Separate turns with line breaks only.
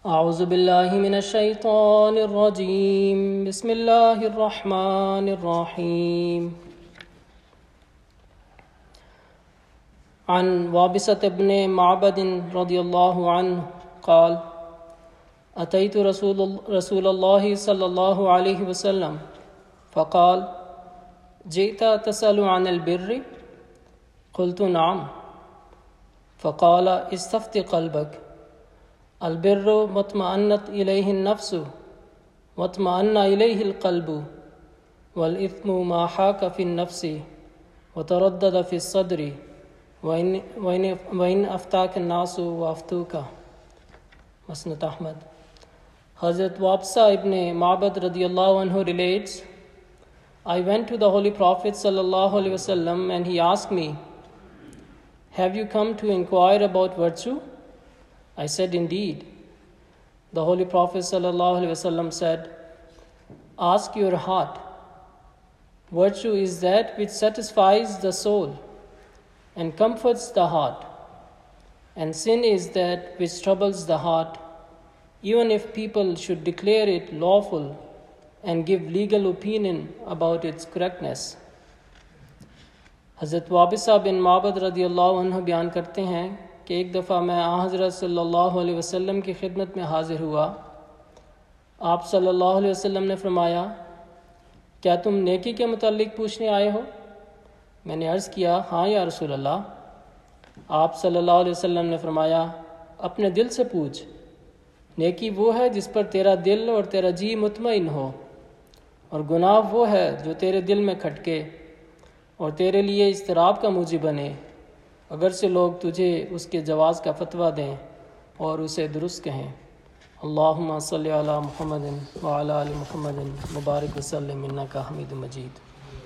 अऊज़ु बिल्लाहि मिनश शैतानिर रजीम बिस्मिल्लाहिर रहमानिर रहीम। अन वाबिसत इब्न मअबद रज़ियल्लाहु अन्हु क़ाल अतैतु रसूलल्लाहि सल्लल्लाहु अलैहि वसल्लम फ़क़ाल जिअता तसअलु अनिल बिर्रि क़ुल्तु नअम फ़क़ाल इस्तफ़्ति क़ल्बक अल-बिर्रु मत्मअन्नत इलैहि नफ्सु वत्मअन्ना इलैहि क़ल्बु वल इस्मु मा हाका फ़ी नफ्सि व तरद्दद फ़ी सद्रि व इन अफ्ताक नासु व अफ्तूका। मस्नद Ahmad. Hazrat Wabsa ibn Ma'bad radiyallahu anhu relates, I went to the Holy Prophet sallallahu alaihi wasallam and he asked me, have you come to inquire about virtue? I said, indeed. The Holy Prophet sallallahu alaihi wasallam said, ask your heart. Virtue is that which satisfies the soul and comforts the heart, and sin is that which troubles the heart, even if people should declare it lawful and give legal opinion about its correctness. हज़रत वाबिसा बिन माबद रज़ियल्लाहु अन्हु बयान करते हैं कि एक दफ़ा मैं हज़रत सल्लल्लाहु अलैहि वसल्लम की खिदमत में हाजिर हुआ। आप सल्लल्लाहु अलैहि वसल्लम ने फरमाया, क्या तुम नेकी के मुताल्लिक पूछने आए हो? मैंने अर्ज़ किया, हाँ या रसूल अल्लाह। आप सल्लल्लाहु अलैहि वसल्लम ने फरमाया, अपने दिल से पूछ। नेकी वो है जिस पर तेरा दिल और तेरा जी मुतमईन हो, और गुनाह वो है जो तेरे दिल में खटके और तेरे लिए इज़्तिराब का मूजिब बने, अगर से लोग तुझे उसके जवाज़ का फतवा दें और उसे दुरुस्त कहें। अल्लाहुम्मा सल्लि अला मुहम्मदिन व अला आलि मुहम्मदिन मुबारक व सल्लिम इन्नका हमीदुम मजीद।